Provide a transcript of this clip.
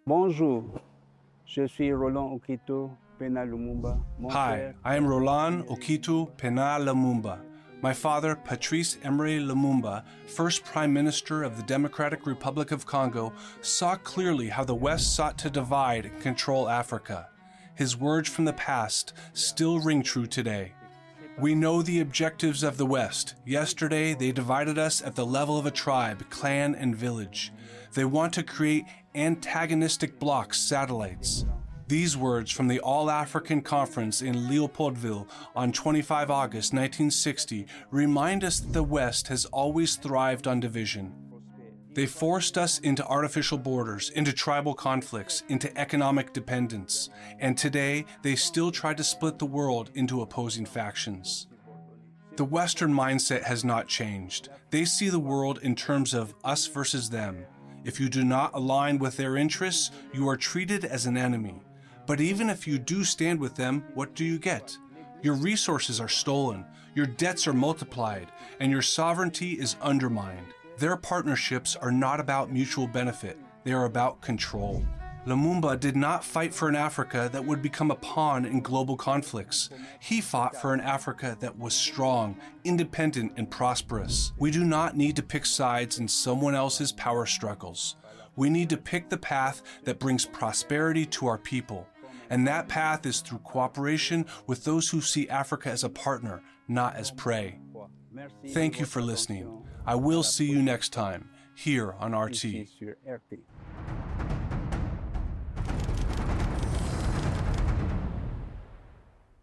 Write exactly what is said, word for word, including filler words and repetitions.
Bonjour, je suis Roland Oquito Pena Lumumba. Hi, I am Roland Oquito Pena Lumumba. My father, Patrice Emery Lumumba, first Prime Minister of the Democratic Republic of Congo, saw clearly how the West sought to divide and control Africa. His words from the past still ring true today. We know the objectives of the West. Yesterday, they divided us at the level of a tribe, clan, and village. They want to create antagonistic blocks, satellites. These words from the All-African Conference in Leopoldville on the twenty-fifth of August nineteen sixty remind us that the West has always thrived on division. They forced us into artificial borders, into tribal conflicts, into economic dependence, and today they still try to split the world into opposing factions. The Western mindset has not changed. They see the world in terms of us versus them. If you do not align with their interests, you are treated as an enemy. But even if you do stand with them, what do you get? Your resources are stolen, your debts are multiplied, and your sovereignty is undermined. Their partnerships are not about mutual benefit, they are about control. Lumumba did not fight for an Africa that would become a pawn in global conflicts. He fought for an Africa that was strong, independent, and prosperous. We do not need to pick sides in someone else's power struggles. We need to pick the path that brings prosperity to our people. And that path is through cooperation with those who see Africa as a partner, not as prey. Thank you for listening. I will see you next time, here on R T.